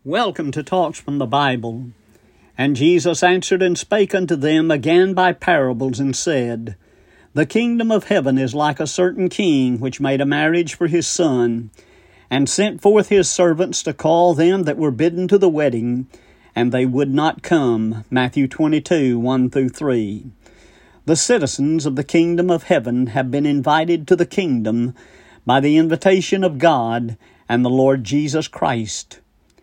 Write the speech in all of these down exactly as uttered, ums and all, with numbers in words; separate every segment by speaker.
Speaker 1: Welcome to Talks from the Bible. And Jesus answered and spake unto them again by parables, and said, The kingdom of heaven is like a certain king, which made a marriage for his son, and sent forth his servants to call them that were bidden to the wedding, and they would not come. Matthew twenty-two, one through three. The citizens of the kingdom of heaven have been invited to the kingdom by the invitation of God and the Lord Jesus Christ.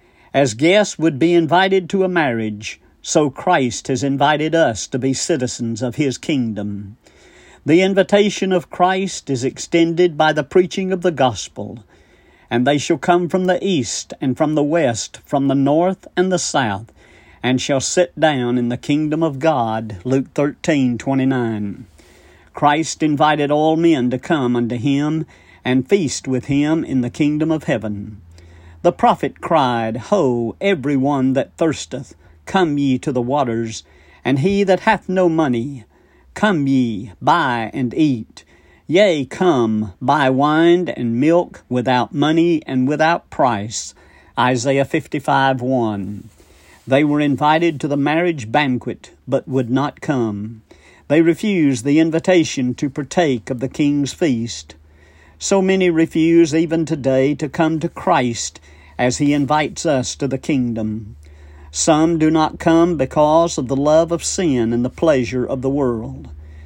Speaker 1: As guests would be invited to a marriage, so Christ has invited us to be citizens of His kingdom. The invitation of Christ is extended by the preaching of the gospel, and they shall come from the east and from the west, from the north and the south, and shall sit down in the kingdom of God. Luke thirteen, twenty-nine. Christ invited all men to come unto Him and feast with Him in the kingdom of heaven. The prophet cried, Ho, every one that thirsteth, come ye to the waters, and he that hath no money, come ye, buy and eat. Yea, come, buy wine and milk without money and without price. Isaiah fifty-five, one. They were invited to the marriage banquet, but would not come. They refused the invitation to partake of the king's feast. So many refuse even today to come to Christ as He invites us to the kingdom. Some do not come because of the love of sin and the pleasure of the world.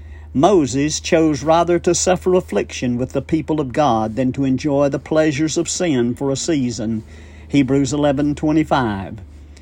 Speaker 1: Moses chose rather to suffer affliction with the people of God than to enjoy the pleasures of sin for a season. Hebrews eleven, twenty-five.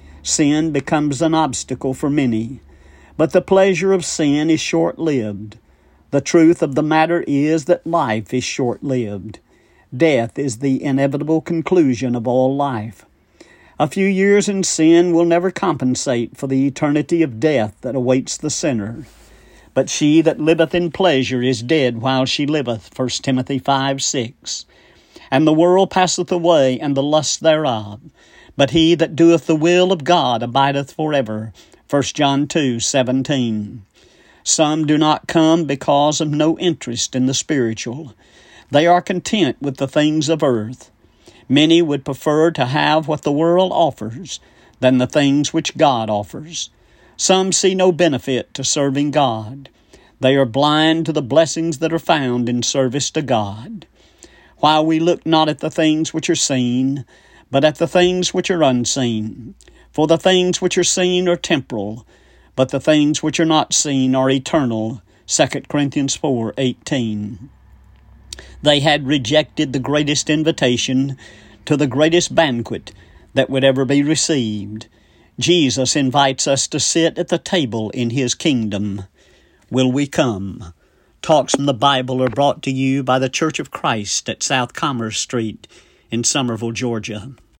Speaker 1: Sin becomes an obstacle for many, but the pleasure of sin is short-lived. The truth of the matter is that life is short-lived. Death is the inevitable conclusion of all life. A few years in sin will never compensate for the eternity of death that awaits the sinner. But she that liveth in pleasure is dead while she liveth, First Timothy five, six. And the world passeth away, and the lust thereof. But he that doeth the will of God abideth forever, First John two, seventeen. Some do not come because of no interest in the spiritual. They are content with the things of earth. Many would prefer to have what the world offers than the things which God offers. Some see no benefit to serving God. They are blind to the blessings that are found in service to God. While we look not at the things which are seen, but at the things which are unseen. For the things which are seen are temporal, but the things which are not seen are eternal. Second Corinthians four, eighteen. They had rejected the greatest invitation to the greatest banquet that would ever be received. Jesus invites us to sit at the table in His kingdom. Will we come? Talks from the Bible are brought to you by the Church of Christ at South Commerce Street in Summerville, Georgia.